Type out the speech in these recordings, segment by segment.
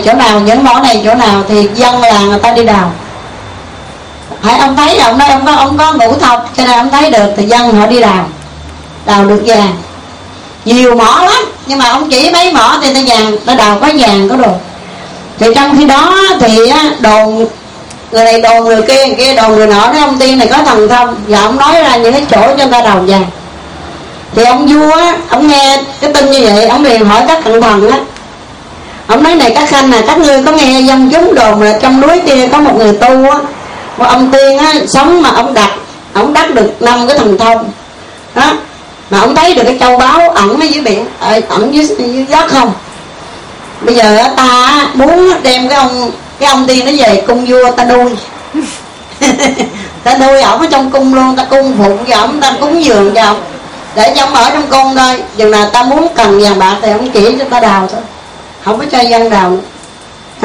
chỗ nào, những mỏ này chỗ nào thì dân làng người ta đi đào. Hãy ông thấy ông nói ông có ngũ thông cho nên ông thấy được thì dân họ đi đào được vàng, nhiều mỏ lắm, nhưng mà ông chỉ mấy mỏ thì ta vàng, ta đào có vàng có đồ. Thì trong khi đó thì đồn người này đồn người kia đồn người nọ, nói ông tiên này có thần thông và ông nói ra những cái chỗ cho người ta đào vàng. Thì ông vua á, ông nghe cái tin như vậy, ông liền hỏi các cận thần á, ông nói này các khanh các ngươi có nghe dân chúng đồn là trong núi kia có một người tu á, một ông tiên á sống mà ông đắc được 5 cái thần thông đó, mà ông thấy được cái châu báu ẩn ở dưới biển, ẩn dưới đất không. Bây giờ ta muốn đem cái ông tiên nó về cung vua ta nuôi ta nuôi ổng ở trong cung luôn, ta cung phụng cho ổng, ta cúng dường cho ổng để cho ổng ở trong cung thôi. Chừng nào ta muốn cần vàng bạc thì ổng chỉ cho ta đào thôi, không có cho dân đào nữa đó.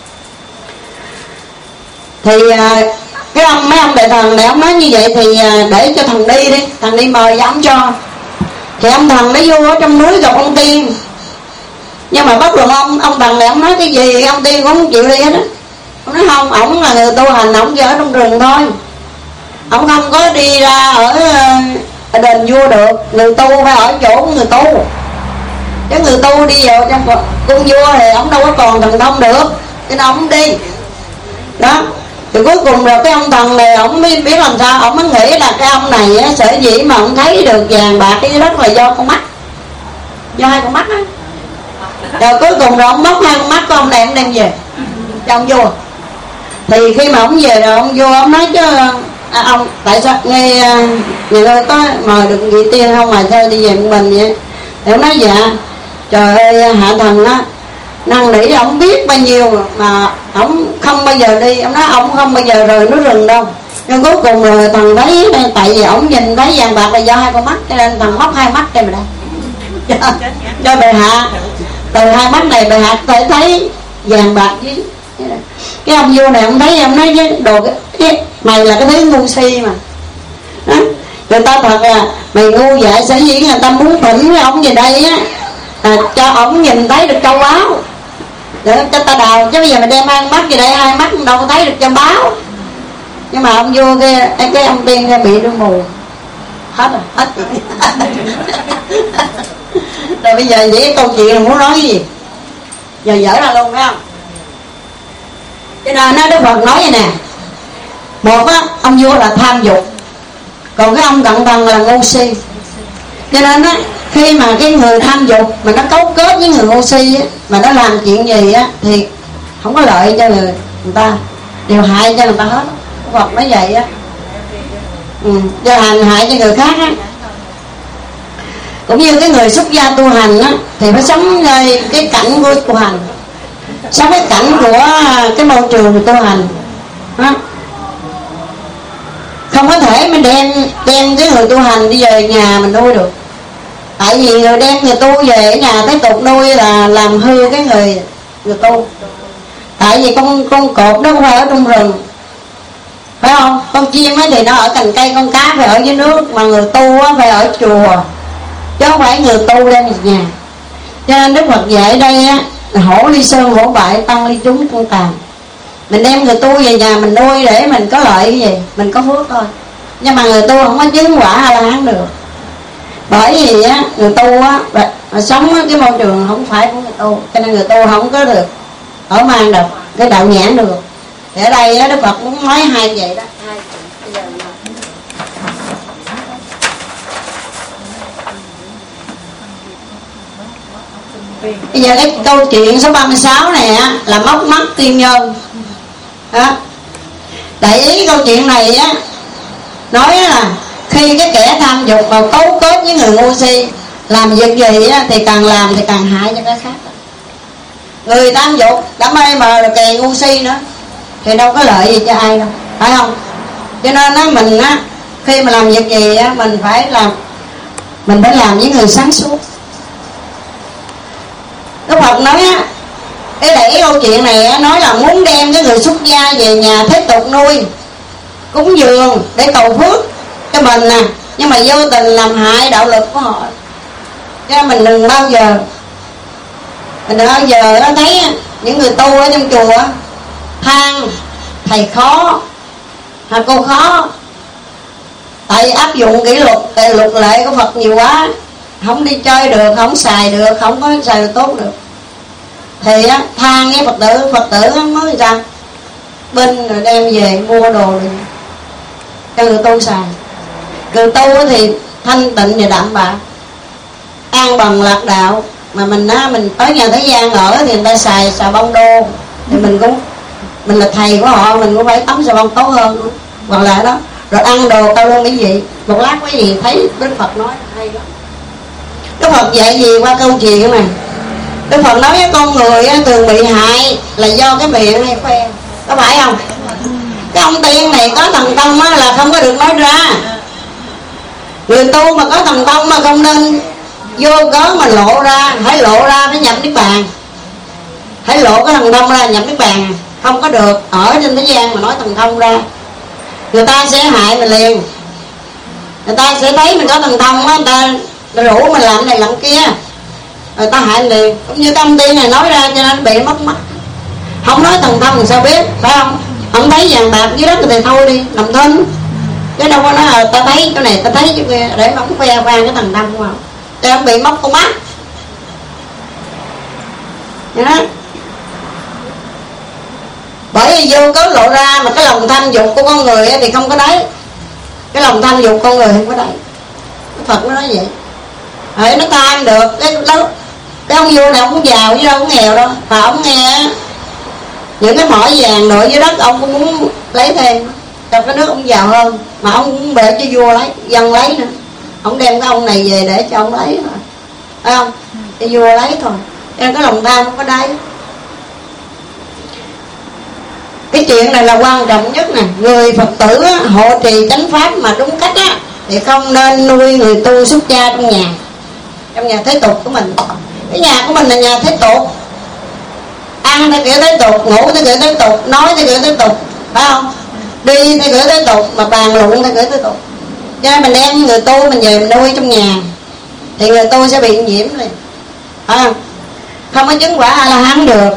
Thì mấy ông đại thần này ông nói như vậy thì để cho thần đi đi, thần đi mời ông cho. Thì ông thần nó vô ở trong núi gặp ông tiên, nhưng mà bất luận ông thần này ông nói cái gì ông tiên cũng không chịu đi hết á. Ông nói không, ổng là người tu hành, ổng ở trong rừng thôi, ổng không có đi ra ở đền vua được. Người tu phải ở chỗ của người tu, chứ người tu đi vào trong cung vua thì ổng đâu có còn thần thông được, cho nên ổng đi đó. Thì cuối cùng rồi cái ông thần này ổng mới biết làm sao, ổng mới nghĩ là cái ông này á, sở dĩ mà ổng thấy được vàng bạc cái đất là do con mắt, do 2 con mắt á. Rồi cuối cùng rồi ổng móc 2 con mắt của ông này, ông đem về cho ông vua. Thì khi mà ổng về rồi ông vua ổng nói chứ ông tại sao nghe người ơi có mời được vị tiên không mà sao đi về một mình vậy? Thì ông nói dạ trời ơi hạ thần á năn nỉ ổng biết bao nhiêu mà ổng không bao giờ đi. Ông nói ông không bao giờ rời núi rừng đâu, nhưng cuối cùng rồi thần thấy tại vì ổng nhìn thấy vàng bạc là do 2 con mắt, cho nên thần móc 2 mắt đây mà đây cho bệ hạ. Từ 2 mắt này bệ hạ có thể thấy vàng bạc với cái ông vua này. Ông thấy ông nói với đồ cái mày là cái thứ ngu si mà đó. Người ta thật là mày ngu dại, sở dĩ người ta muốn thỉnh cái ông về đây á cho ổng nhìn thấy được châu báu để cho ta đào, chứ bây giờ mày đem 2 mắt về đây 2 mắt đâu có thấy được châu báu. Nhưng mà ông vua kia, cái ông tiên kia bị đương mù hết rồi, hết rồi bây giờ vậy cái câu chuyện là muốn nói cái gì giờ dở ra luôn phải không? Cho nên Đức Phật nói vậy nè, một á ông vua là tham dục, còn cái ông cận thần là ngu si. Cho nên á khi mà cái người tham dục mà nó cấu kết với người ngu si á, mà nó làm chuyện gì á thì không có lợi cho người ta, đều hại cho người ta hết. Đức Phật nói vậy á, do hành hại cho người khác á. Cũng như cái người xuất gia tu hành á thì phải sống nơi cái cảnh của tu hành, sống cái cảnh của cái môi trường tu hành đó. Không có thể mình đem cái người tu hành đi về nhà mình nuôi được, tại vì người đem người tu về ở nhà tiếp tục nuôi là làm hư cái người tu. Tại vì con cọp nó không phải ở trong rừng phải không, con chim thì nó ở cành cây, con cá phải ở dưới nước, mà người tu phải ở chùa chứ không phải người tu đem về nhà. Cho nên Đức Phật dạy ở đây á, hổ ly sơn hổ bại, tăng ly chúng con tàn. Mình đem người tu về nhà mình nuôi để mình có lợi cái gì, mình có phước thôi. Nhưng mà người tu không có chứng quả A-la-hán được, bởi vì á người tu á mà sống á, cái môi trường không phải của người tu, cho nên người tu không có được ở mang được cái đạo nhãn được. Thì ở đây á Đức Phật muốn nói 2 vậy đó. Bây giờ cái câu chuyện số 36 này á là móc mắt tiên nhân đó. Đại ý câu chuyện này á nói là khi cái kẻ tham dục vào cấu kết với người ngu si làm việc gì á, thì càng làm thì càng hại cho cái khác. Người tham dục đã mê mờ rồi càng ngu si nữa thì đâu có lợi gì cho ai đâu, phải không? Cho nên á mình á khi mà làm việc gì á mình phải làm với người sáng suốt. Đức Phật nói á, cái đẩy câu chuyện này á, nói là muốn đem cái người xuất gia về nhà tiếp tục nuôi cúng dường để cầu phước cho mình nè, nhưng mà vô tình làm hại đạo lực của họ. Cho nên mình đừng bao giờ thấy những người tu ở trong chùa than thầy khó, cô khó, tại áp dụng kỷ luật luật lệ của Phật nhiều quá, không đi chơi được, không xài được, không có xài được tốt được, thì than với Phật tử mới ra bên rồi đem về mua đồ rồi cho người tu xài. Người tu thì thanh tịnh và đạm bạc, an bằng lạc đạo. Mà mình tới nhà thế gian ở thì người ta xài xà bông đô, thì mình là thầy của họ, mình cũng phải tắm xà bông tốt hơn, hoặc là đó. Rồi ăn đồ cao lương mỹ vị. Một lát quý vị thấy Đức Phật nói hay lắm. Đức Phật dạy gì qua câu chuyện này? Đức Phật nói với con người thường bị hại là do cái miệng hay khoe, có phải không? Cái ông tiên này có thần thông là không có được nói ra. Người tu mà có thần thông mà không nên vô cớ mà lộ ra, hãy lộ ra phải nhập niết bàn, hãy lộ cái thần thông ra nhập niết bàn, không có được ở trên thế gian mà nói thần thông ra. Người ta sẽ hại mình liền, người ta sẽ thấy mình có thần thông á, người ta rủ mình làm này làm kia, người ta hại mình liền. Cũng như công ty này nói ra cho nên bị mất mắt. Không nói thần thông thì sao biết, phải không? Không thấy vàng bạc dưới đất thì thôi đi làm thinh, chứ đâu có nói là ta thấy cái này ta thấy cái kia để mà không khoe khoang cái thần thông của họ, cho nên bị mất con mắt. Đó. Bởi vì vô cớ lộ ra mà cái lòng tham dục của con người thì không có đấy. Cái lòng tham dục con người không có đấy. Phật nó nói vậy. Nó tham được cái ông vua này ông cũng giàu chứ đâu có nghèo đâu. Và ông nghe những cái mỏ vàng nội dưới đất ông cũng muốn lấy thêm, cho cái nước ông giàu hơn. Mà ông cũng để cho vua lấy, dân lấy nữa. Ông đem cái ông này về để cho ông lấy thôi, phải không? Cho vua lấy thôi. Cho nên cái lòng tham không có đấy. Cái chuyện này là quan trọng nhất nè. Người Phật tử hộ trì chánh pháp mà đúng cách thì không nên nuôi người tu xuất gia trong nhà thế tục của mình. Cái nhà của mình là nhà thế tục, ăn theo kiểu thế tục, ngủ theo kiểu thế tục, nói theo kiểu thế tục, phải không? Đi theo kiểu thế tục, mà bàn luận theo kiểu thế tục. Cho nên mình đem người tu mình về mình nuôi trong nhà thì người tu sẽ bị nhiễm liền, phải không? Không có chứng quả A-la-hán được.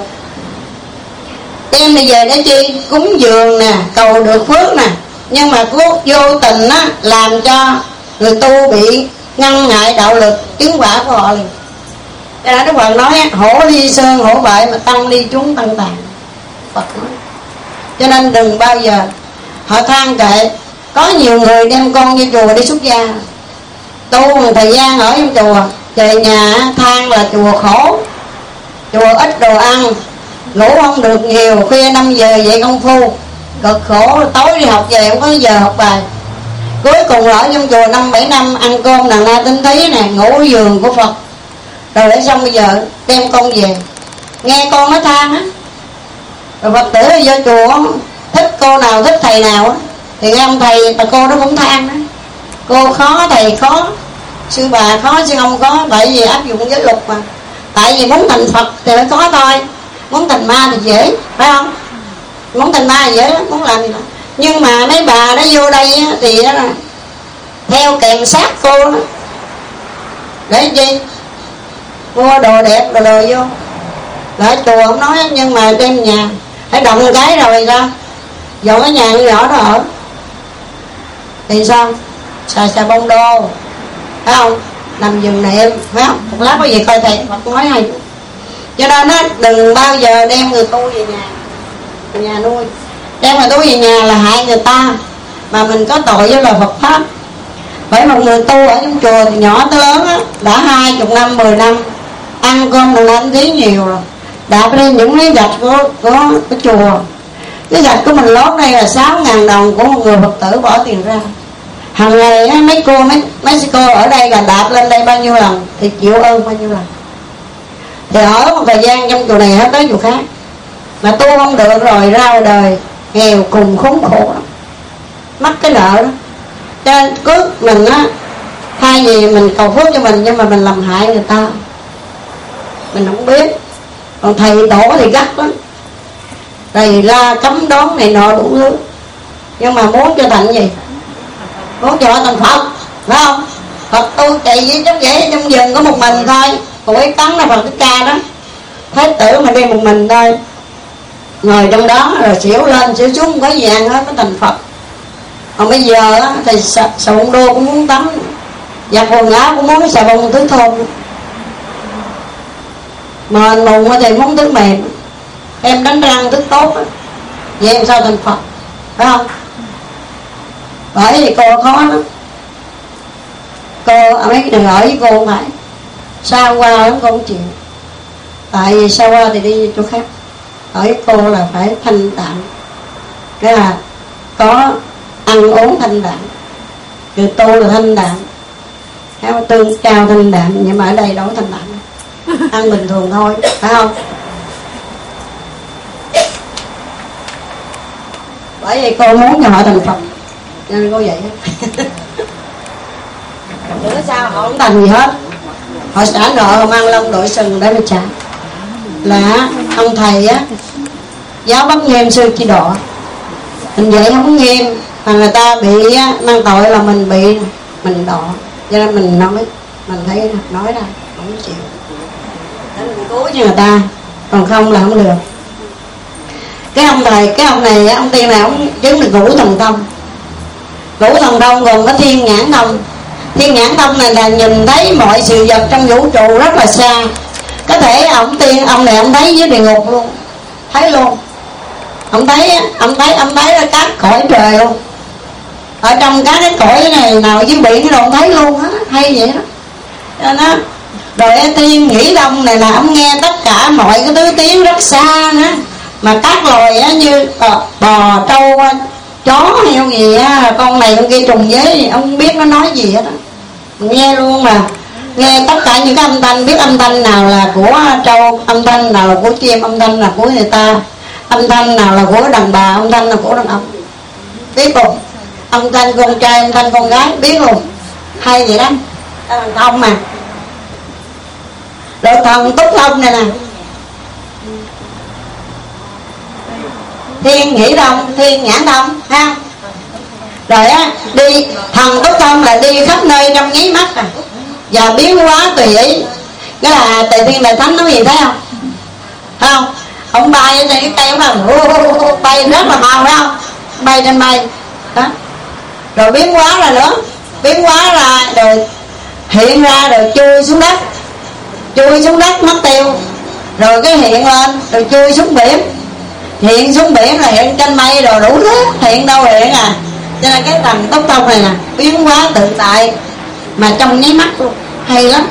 Đem đi về để chi? Cúng dường nè, cầu được phước nè. Nhưng mà vô tình làm cho người tu bị ngăn ngại đạo lực chứng quả của họ liền. Cho nên Đức Phật nói hổ ly sơn hổ bại mà tăng ly chúng tăng tàn. Phật nói. Cho nên đừng bao giờ họ than kệ. Có nhiều người đem con vô chùa đi xuất gia, tu một thời gian ở trong chùa, về nhà than là chùa khổ, chùa ít đồ ăn, ngủ không được nhiều, khuya 5 giờ dậy công phu, cực khổ, tối đi học về không có giờ học bài. Cuối cùng ở trong chùa 5-7 năm, ăn cơm nàng na tinh tí nè, ngủ giường của Phật, rồi để xong bây giờ đem con về, nghe con nói than á. Rồi Phật tử vô chùa thích cô nào thích thầy nào á, thì nghe ông thầy bà cô đó cũng than đó. Cô khó, thầy khó, sư bà khó, sư ông khó. Tại vì áp dụng giới luật mà. Tại vì muốn thành Phật thì phải có thôi, muốn thành ma thì dễ, phải không? Muốn thành ma thì dễ lắm, muốn làm gì đó. Nhưng mà mấy bà đó vô đây thì đó là theo kèm sát cô đó. Để chi? Mua đồ đẹp đồ vô. Lại chùa không nói, nhưng mà đem nhà hãy động cái rồi sao? Dọn cái nhà nhỏ đó ở thì sao? Xà bông đô, phải không? Nằm giường niệm, phải không? Một lát có gì coi thầy Phật nói hay. Cho nên đừng bao giờ đem người tu về nhà nuôi. Đem người tu về nhà là hại người ta, mà mình có tội với lời Phật pháp. Bởi một người tu ở trong chùa thì nhỏ tới lớn đã 20 năm, 10 năm, ăn cơm đồ ăn tí nhiều rồi, đạp lên những cái gạch của chùa. Cái gạch của mình lót đây là 6.000 đồng của một người Phật tử bỏ tiền ra. Hằng ngày mấy cô ở đây là đạp lên đây bao nhiêu lần thì chịu ơn bao nhiêu lần. Thì ở một thời gian trong chùa này hết tới chùa khác, mà tu không được rồi ra đời nghèo cùng khốn khổ lắm, mắc cái nợ đó. Cho nên cứ mình thay vì mình cầu phước cho mình, nhưng mà mình làm hại người ta, mình không biết. Còn thầy tổ thì gắt lắm, thầy la cấm đón này nọ đủ thứ, nhưng mà muốn cho thành gì? Muốn cho thành Phật, phải không? Phật tu trì với chống dễ trong rừng có một mình thôi. Còn cái cắn là Phật cái ca đó, Thái tử mà đi một mình thôi, ngồi trong đó rồi xỉu lên xỉu xuống không có gì ăn hết, có thành Phật. Còn bây giờ á, thì xà bông đô cũng muốn tắm, giặt quần áo cũng muốn xà bông tứ thôn, mền mùng thì muốn tứ mềm, em đánh răng tứ tốt á. Vậy em sao thành Phật, phải không? Bởi vì cô khó lắm. Cô mấy cái đừng ở với cô không phải, xa qua lắm cô không chịu. Tại vì xa qua thì đi chỗ khác, ở với cô là phải thanh đạm, cái là có ăn uống thanh đạm, từ tu là thanh đạm, theo tương cao thanh đạm, nhưng mà ở đây đâu có thanh đạm, ăn bình thường thôi, phải không? Bởi vì cô muốn cho họ thành Phật nên cô vậy. Bữa sau họ không thành gì hết, họ xả nợ, họ mang lông đội sừng để mà trả. Là ông thầy á, giáo bất nghiêm sư chi độ, mình dạy không nghiêm mà người ta bị mang tội là mình bị mình độ, cho nên mình nói, mình thấy nói ra không chịu để mình cứu cho người ta, còn không là không được. Cái ông thầy, cái ông này, ông tiên này, ông chứng được ngũ thần thông. Ngũ thần thông gồm có thiên nhãn thông. Thiên nhãn thông này là nhìn thấy mọi sự vật trong vũ trụ rất là xa. Có thể ông này ông thấy dưới địa ngục luôn, thấy luôn. Ông thấy là các cõi trời luôn, ở trong các cái cõi này nào dưới biển cái ông thấy luôn á, hay vậy đó. Cho nó rồi thiên nghĩ thông này là ông nghe tất cả mọi cái thứ tiếng rất xa nữa, mà các loài á, như bò, trâu, chó, heo gì á, con này con kia trùng với, ông không biết nó nói gì hết á, nghe luôn mà. Nghe tất cả những cái âm thanh, biết âm thanh nào là của trâu, âm thanh nào là của chim, âm thanh là của người ta, âm thanh nào là của đàn bà, âm thanh là của đàn ông, biết không? Âm thanh con trai, âm thanh con gái, biết luôn. Hay vậy đó, thần thông mà. Rồi thần túc thông này nè, thiên nghĩ thông, thiên nhãn thông, ha. Rồi á, đi thần túc thông là đi khắp nơi trong nháy mắt à, và biến hóa tùy ý. Cái là Tề Thiên Đại Thánh nói gì thấy không? Thấy không? Ông bay trên cái cây ông bay rất là mau, phải không? Bay trên bay đó. Rồi biến hóa ra nữa, biến hóa ra rồi hiện ra rồi chui xuống đất, chui xuống đất mất tiêu, rồi cái hiện lên rồi chui xuống biển, hiện xuống biển là hiện trên mây, rồi đủ thứ, hiện đâu hiện à. Cho nên cái thần tốc thông này nè, biến hóa tự tại mà trong nháy mắt luôn, hay lắm.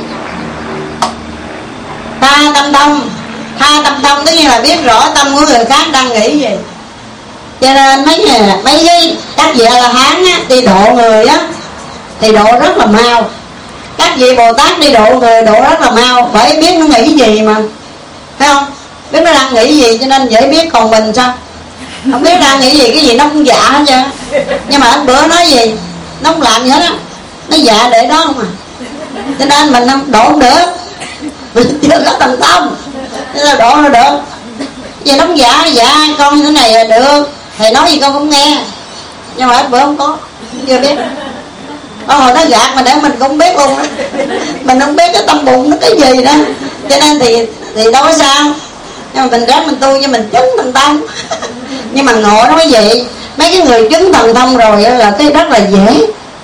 Tha tâm thông, tha tâm thông tất nhiên là biết rõ tâm của người khác đang nghĩ gì. Cho nên mấy cái các vị A La Hán á, đi độ người á thì độ rất là mau. Các vị Bồ Tát đi độ người độ rất là mau, bởi biết nó nghĩ gì mà, phải không? Biết nó đang nghĩ gì cho nên dễ biết. Còn mình sao? Không biết đang nghĩ gì, cái gì nó cũng dạ hết trơn. Nhưng mà anh bữa nói gì nó không làm gì hết á, nó dạ để đó không à. Cho nên mình không độ không được, mình chưa có thành tâm, nên là độ nó được. Vì nó không dạ con thế này là được, thầy nói gì con không nghe. Nhưng mà anh bữa không có, chưa biết. Hồi nó gạt mà để mình cũng biết luôn á, mình không biết cái tâm bụng nó cái gì đó. Cho nên thì đâu có sao. Nhưng mà mình ráng mình tu cho mình chứng thần thông. Nhưng mà ngộ nó mới vậy. Mấy cái người chứng thần thông rồi là cái rất là dễ.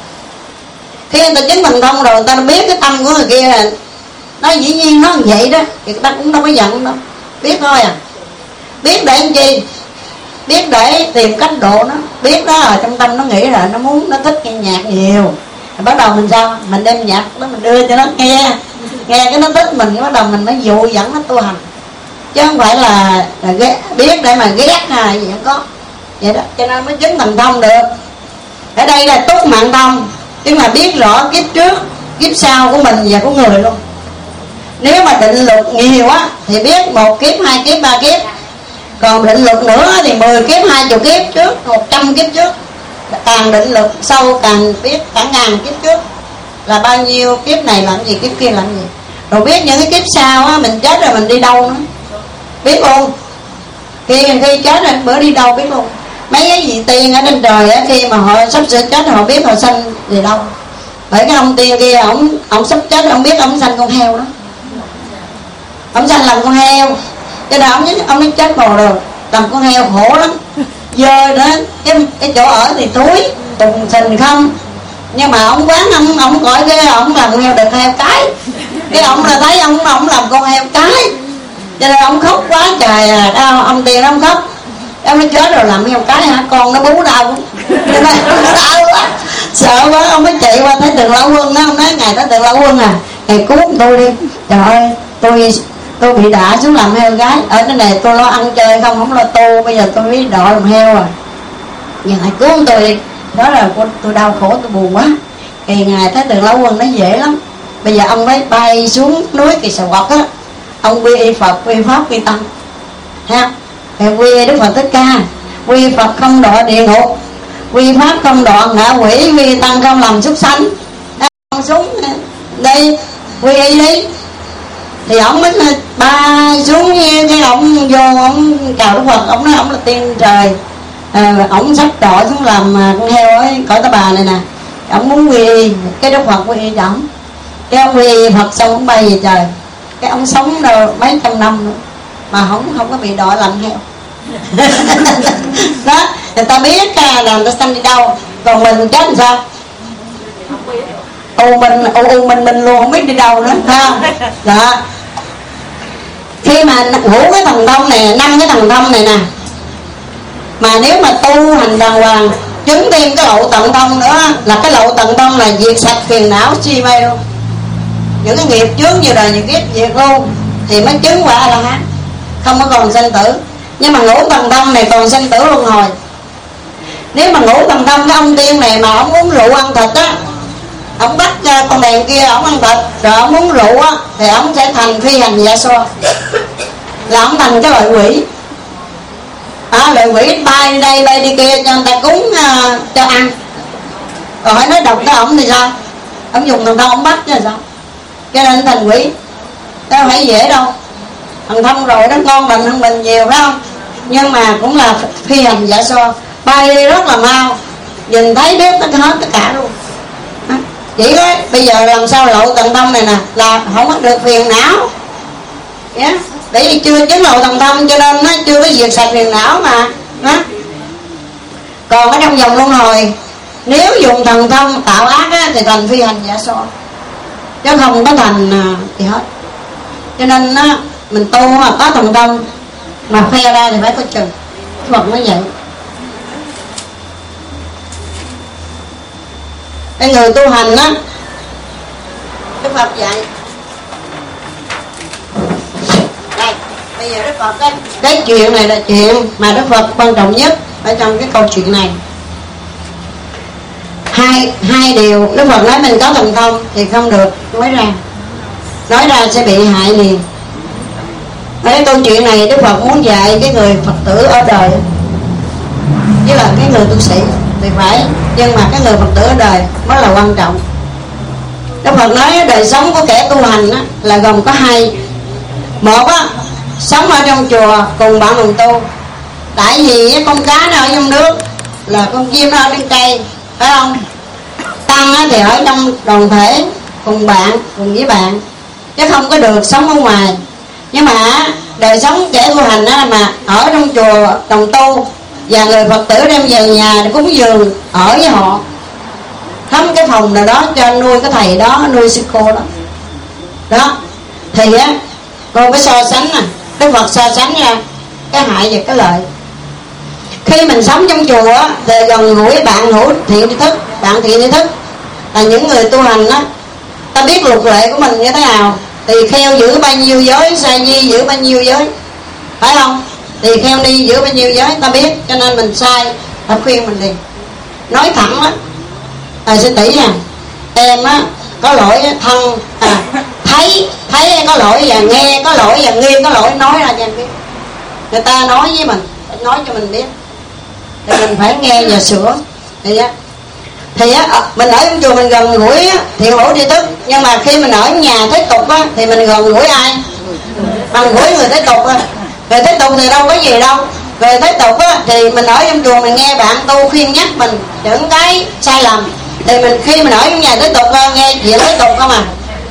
Khi người ta chứng thần thông rồi, người ta biết cái tâm của người kia là nó dĩ nhiên nó vậy đó, thì người ta cũng đâu có giận đâu, biết thôi à. Biết để làm chi? Biết để tìm cách độ nó. Biết đó ở trong tâm nó nghĩ là nó muốn, nó thích nghe nhạc nhiều, rồi bắt đầu mình sao? Mình đem nhạc đó mình đưa cho nó nghe cái nó thích mình, bắt đầu mình mới dụ dẫn nó tu hành. Chứ không phải là biết để mà ghét hay gì không có vậy đó. Cho nên mới chứng thần thông được. Ở đây là túc mạng thông, tức là biết rõ kiếp trước kiếp sau của mình và của người luôn. Nếu mà định luật nhiều á thì biết 1 kiếp, 2 kiếp, 3 kiếp. Còn định luật nữa thì 10 kiếp, 20 kiếp trước, 100 kiếp trước. Càng định luật sâu càng biết cả ngàn kiếp trước là bao nhiêu kiếp này làm gì, kiếp kia làm gì. Rồi biết những cái kiếp sau á, mình chết rồi mình đi đâu nữa, biết luôn. Khi chết rồi bữa đi đâu biết luôn. Mấy cái vị tiên ở trên trời á, khi mà họ sắp sửa chết họ biết họ sanh về đâu. Bởi cái ông tiên kia, ông sắp chết, ông biết ông sanh con heo đó. ông sanh làm con heo, cho nên ông nói chết bồ rồi, làm con heo khổ lắm, dơ nữa, cái chỗ ở thì túi tùng sình không. Nhưng mà ông quán ông gọi cái ông làm con heo được heo cái ông là thấy ông làm con heo cái, cho nên ông khóc quá trời ông Tiền ông khóc. Ông nói chết rồi làm heo cái hả, con nó bú đau cho nên nó đau quá, sợ quá. Ông mới chạy qua Thái Thượng Lão Quân đó, ông nói ngài Thái Thượng Lão Quân à, ngài cứu tôi đi, trời ơi tôi bị đả xuống làm heo gái ở trên này, tôi lo ăn chơi không lo tu, bây giờ tôi biết đọ làm heo à, ngài cứu tôi đi. Đó là tôi đau khổ, tôi buồn quá. Thì ngài Thái Thượng Lão Quân nói dễ lắm, bây giờ ông mới bay xuống núi Kỳ Xà Quật á, ông quy Phật, quy Pháp, quy Tăng ha. Thì quy Đức Phật Thích Ca, quy Phật không đọa địa ngục, quy Pháp không đọa ngạ quỷ, quy Tăng không làm súc sanh. Ông xuống đây quy y đi. Thì ông mới bay xuống cái ông vô ông chào Đức Phật, ông nói ông là tiên trời, ông sắp đọa xuống làm con heo ấy cõi Ta Bà này nè, ông muốn quy y. Cái Đức Phật quy y cho ông, cái ông quy y Phật xong ông bay về trời. Cái ông sống đâu mấy trăm năm nữa mà không có bị đọa làm heo. Đó, người ta biết là người ta sanh đi đâu, còn mình chết làm sao? Mình luôn không biết đi đâu nữa, phải không? Đó. Khi mà ngủ cái thần thông này, 5 cái thần thông này nè, mà nếu mà tu hành đàng hoàng, chứng thêm cái lộ tận thông nữa, là cái lộ tận thông là diệt sạch phiền não si mê luôn, những cái nghiệp chướng nhiều đời nhiều kiếp diệt luôn, thì mới chứng quả A La Hán, không có còn sanh tử. Nhưng mà ngũ thần thông này còn sanh tử luân hồi. Nếu mà ngũ thần thông cái ông tiên này mà ông uống rượu ăn thịt á, ông bắt con đèn kia ông ăn thịt rồi ông uống rượu á, thì ông sẽ thành phi hành dạ xoa, là ông thành cái loại quỷ. Loại quỷ bay đi đây bay đi kia cho người ta cúng cho ăn. Rồi hỏi nói độc cái ổng thì sao? Ông dùng thần thông ông bắt chứ là sao? Cho nên thành quỷ. Đâu phải dễ đâu. Thần thông rồi nó ngon lành hơn mình nhiều, phải không? Nhưng mà cũng là phi hành dạ xoa, bay đi rất là mau, nhìn thấy biết nó hết tất cả luôn. Chỉ có bây giờ làm sao lộ tận thông này nè, là không có được phiền não. Yeah. Bởi vì chưa chứng lộ tận thông cho nên nó chưa có diệt sạch phiền não mà. Đó. Còn ở trong vòng luân hồi, nếu dùng thần thông tạo ác á, thì thành phi hành dạ xoa, chứ không có thành gì hết. Cho nên á, mình tu mà có thần thông mà khoe ra thì phải có chừng. Phật nói vậy. Cái người tu hành á, Đức Phật dạy đây, bây giờ Đức Phật cái chuyện này là chuyện mà Đức Phật quan trọng nhất ở trong cái câu chuyện này. Hai điều Đức Phật nói mình có thần thông thì không được nói ra sẽ bị hại liền. Cái câu chuyện này Đức Phật muốn dạy cái người Phật tử ở đời, với là cái người tu sĩ thì phải, nhưng mà cái người Phật tử ở đời mới là quan trọng. Đức Phật nói đời sống của kẻ tu hành á, là gồm có hai. Một á, sống ở trong chùa cùng bạn đồng tu. Tại vì con cá nó ở trong nước, là con chim nó ở trên cây, phải không? Tăng á, thì ở trong đoàn thể cùng bạn, cùng với bạn, chứ không có được sống ở ngoài. Nhưng mà đời sống kẻ tu hành á, mà ở trong chùa đồng tu và người Phật tử đem về nhà để cúng dường ở với họ, thắm cái phòng nào đó cho nuôi cái thầy đó, nuôi sư cô đó. Đó thì á, con phải so sánh nè. Đức Phật so sánh ra cái hại và cái lợi. Khi mình sống trong chùa á, thì gần gũi bạn hữu thiện tri thức, bạn thiện tri thức là những người tu hành á, ta biết luật lệ của mình như thế nào, thì kheo giữ bao nhiêu giới, sa di giữ bao nhiêu giới, phải không? Thì kheo ni giữ bao nhiêu giới ta biết, cho nên mình sai ta khuyên mình liền, nói thẳng đó. Sư tỷ nè, em á có lỗi thân thấy có lỗi và nghe có lỗi và nghiêng có lỗi, nói ra cho em biết. Người ta nói với mình, nói cho mình biết, thì mình phải nghe và sửa. Thì mình ở trong chùa mình gần gũi thiện hữu tri thức, nhưng mà khi mình ở nhà thế tục á, thì mình gần gũi ai? Bằng gũi người thế tục á. Người thế tục thì đâu có gì đâu. Người thế tục á, thì mình ở trong chùa mình nghe bạn tu khuyên nhắc mình những cái sai lầm, thì khi mình ở trong nhà thế tục nghe chuyện thế tục không à.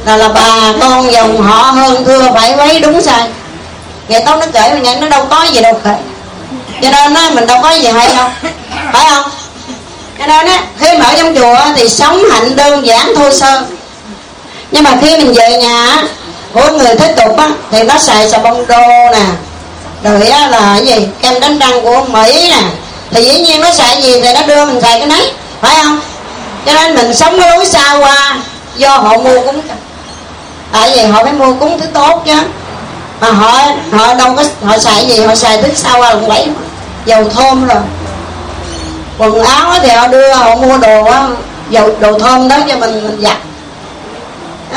là bà con dòng họ hơn thưa phải quấy đúng sai. Ngày Tống nó kể mình nghe nó đâu có gì đâu kể, cho nên á mình đâu có gì hay đâu, phải không? Cho nên á khi mà ở trong chùa thì sống hạnh đơn giản thô sơ, nhưng mà khi mình về nhà của người thế tục á thì nó xài xà bông đô nè, rồi á là cái gì kem đánh răng của Mỹ nè, thì dĩ nhiên nó xài gì thì nó đưa mình xài cái nấy, phải không? Cho nên mình sống cái lối xa qua do họ mua cúng, tại vì họ phải mua cúng thứ tốt chứ, mà họ đâu có họ xài gì, họ xài thứ xa qua lần 7 dầu thơm rồi. Quần áo thì họ đưa họ mua đồ dầu đồ thơm đó cho mình giặt đó.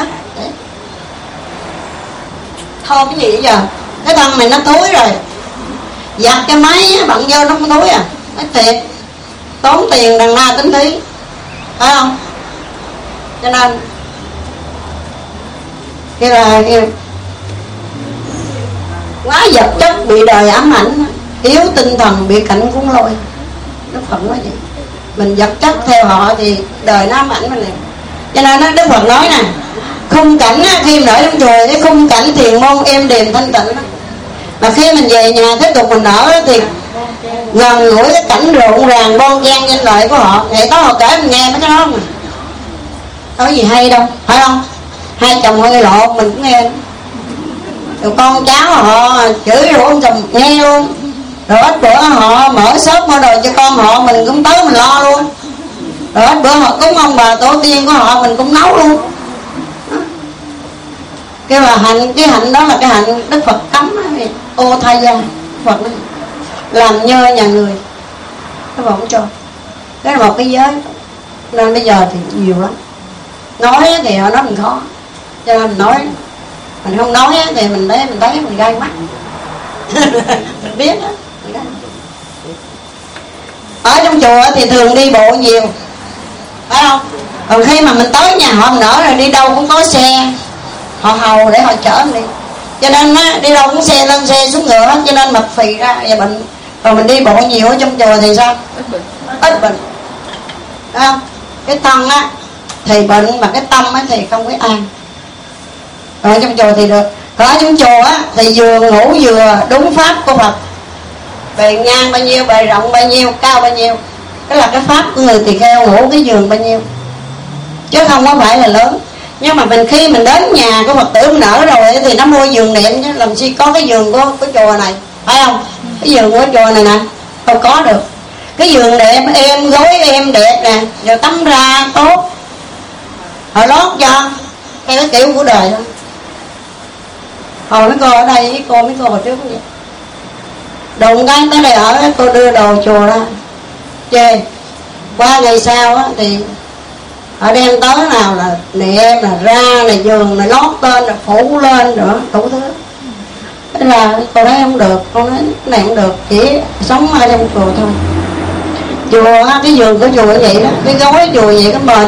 Thơm cái gì vậy giờ? Cái thân này nó thối rồi, giặt cái máy bận vô nó không thối à? Nói thiệt, tốn tiền đằng na tính tí, phải không? Cho nên kia là quá vật chất bị đời ám ảnh, yếu tinh thần bị cảnh cuốn lôi. Đức Phật nói vậy, mình vật chất theo họ thì đời nó ám ảnh mình liền. Cho nên đó, Đức Phật nói nè, khung cảnh á, khi mình ở trong chùa cái khung cảnh thiền môn êm đềm thanh tịnh đó. Mà khi mình về nhà tiếp tục mình ở thì gần gũi cái cảnh rộn ràng bon chen danh lợi của họ. Ngày đó họ kể mình nghe mấy cái đó mà có gì hay đâu, phải không? Hai chồng họ gây lộn mình cũng nghe, rồi con cháu họ chửi rủa chồng nghe luôn, rồi ít bữa họ mở shop mua đồ cho con họ mình cũng tới mình lo luôn, rồi ít bữa họ cúng ông bà tổ tiên của họ mình cũng nấu luôn. Cái là cái hạnh đó là cái hạnh Đức Phật cấm đó, ô tha gia. Phật nói làm nhơ nhà người, Đức Phật không cho. Cái là một cái giới, nên bây giờ thì nhiều lắm. Nói thì họ nói mình khó, cho nên mình nói. Mình không nói thì mình thấy mình gai mắt. Mình biết đó. Ở trong chùa thì thường đi bộ nhiều, phải không? Còn khi mà mình tới nhà họ mình ở rồi đi đâu cũng có xe họ hầu để họ chở mình đi, cho nên á, đi đâu cũng xe lên xe xuống ngựa hết, cho nên mập phì ra và bệnh. Còn mình đi bộ nhiều ở trong chùa thì sao? Ít bệnh, phải không? Cái thân á thì bệnh mà cái tâm á thì không có an. Còn ở trong chùa thì được. Còn ở trong chùa á thì vừa ngủ vừa đúng pháp của Phật, bề ngang bao nhiêu, bề rộng bao nhiêu, cao bao nhiêu, cái là cái pháp của người tỳ kheo ngủ cái giường bao nhiêu, chứ không có phải là lớn. Nhưng mà khi mình đến nhà của Phật tử mình ở rồi thì nó mua giường niệm chứ làm gì có cái giường của chùa này, phải không? Cái giường của chùa này nè đâu có được. Cái giường đẹp êm, gối êm đẹp nè, rồi tắm ra tốt, họ lót cho theo cái kiểu của đời thôi. Hồi mấy cô ở đây với mấy cô hồi trước cũng vậy, đụng cái tới đây ở cô đưa đồ chùa ra chê. Qua ngày sau á thì họ đem tới nào là niệm là ra là giường là lót tên là phủ lên nữa đủ thứ. Thế là cô thấy không được, con nói cái này không được, chỉ sống ở trong chùa thôi. Chùa cái giường của chùa vậy đó, cái gối chùa vậy, cái mền